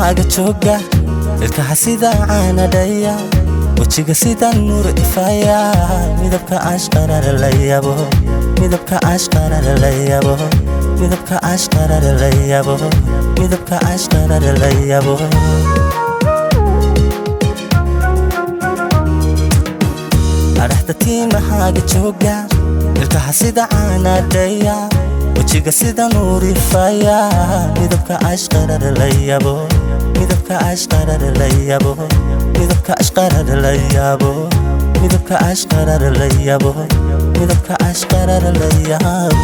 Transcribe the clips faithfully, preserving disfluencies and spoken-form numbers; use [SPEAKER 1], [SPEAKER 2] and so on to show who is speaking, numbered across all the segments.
[SPEAKER 1] mahaaga jooga ilkaha sida caana dhaya wajiga sida nuur ifaya midabka ashqara la yabo midabka ashqara la yabo midabka ashqara la yabo midabka ashqara la yabo arahtatii mahaaga jooga ilkaha sida caana dhaya wajiga sida nuur ifaya midabka ashqara la yabo midabka ashqara la yabo midabka ashqara la yabo midabka ashqara la yabo midabka ashqara la yabo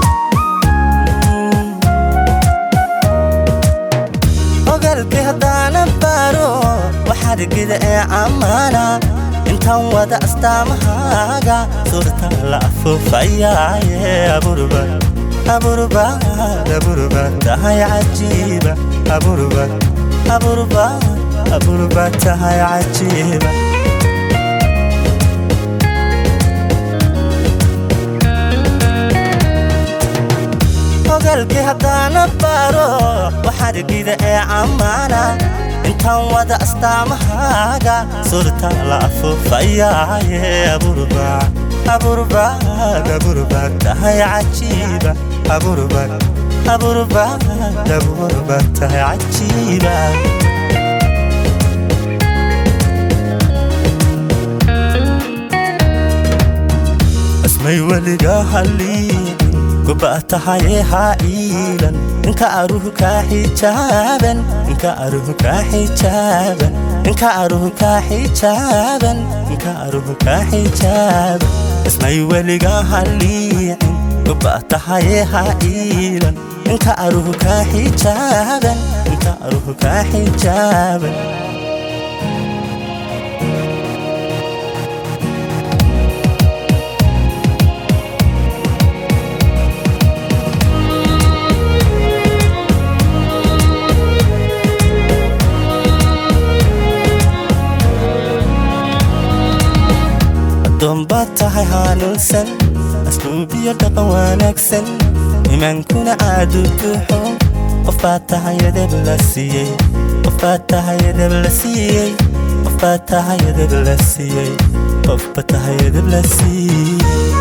[SPEAKER 1] ogalkii haddana baro waxaad gida ee amana intaan wada astaamahaaga suurta la afufaya aburba aburba aburba tahay cajiiba aburba aburba aburba tahay cajiiba ogalkii haddana baro waxaad gida ee amana intaan wada astaamahaaga suurta la afufaya aburba aburba aburba tahay cajiiba aburba aburba aburba tahay cajiiba اسمي ولقى حلي قبأت حيها إيلا إنك أروهك حجابا إنك أروهك حجابا إنك أروهك حجابا إنك أروهك حجابا اسمي ولقى حلي قبأت حيها إيلا إنك أروهك حجابا إنك أروهك حجابا دنباتها هانوسن أسلوبي دقوانكسن إيمان كنا عادو كحو وفاتها يدب لسيي وفاتها يدب لسيي وفاتها يدب لسيي وفاتها يدب لسيي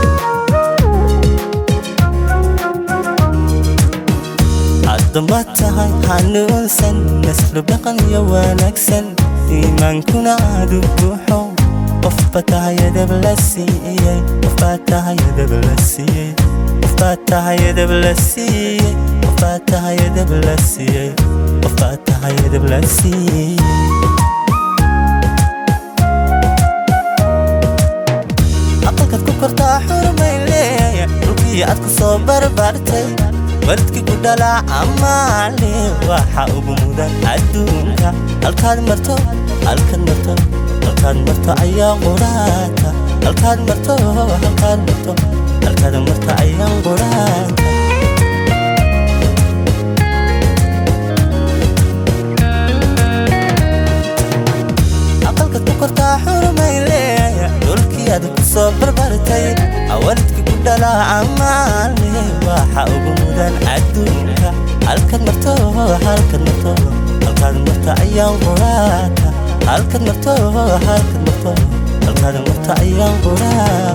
[SPEAKER 1] دنباتها هانوسن أسلوب دقن يوانكسن إيمان كنا عادو كحو وفاتها يدب لسيي وفاتها يدب لسيي وفاتها يدب لسيي وفاتها يدب لسيي وفاتها يدب لسيي عقلك تكرتا حرمين لي ركي أدك صبر بارتي وردكي كدلا عمالي واحا وبمودان عدونك الكاد مرتو الكاد مرتو الكاد مرتو أيام قراتا الكاد مرتو الكاد مرتو الكاد مرتو أيام قراتا عقلك تكرتا حرمين لي دولكي أدك صبر بارتي أولدكي كدلا عمالي واحا وبمودان عدونك الكاد مرتو الكاد مرتو الكاد مرتو أيام قراتا halkan marto halkan marto halkan marto ayaan quraa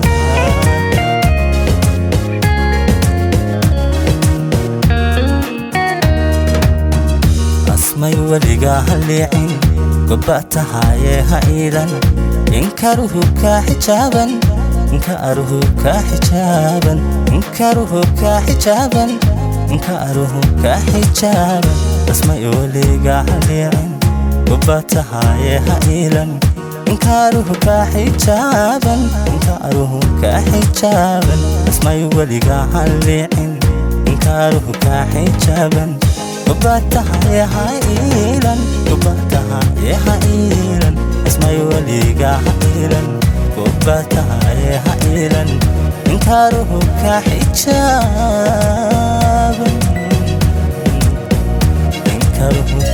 [SPEAKER 1] asmay waliga haliicin gobatahaye ha iilan inkaruhu ka xijaaban inkaruhu ka xijaaban inkaruhu ka xijaaban inkaruhu ka xijaaban asmay waliga haliicin قباتها يا إيلان إنكاره كحجابا إنكاره كحجابا اسمي ولقى حليعين إنكاره كحجابا قباتها يا إيلان قباتها يا إيلان اسمي ولقى إيلان قباتها يا إيلان إنكاره كحجابا إنكاره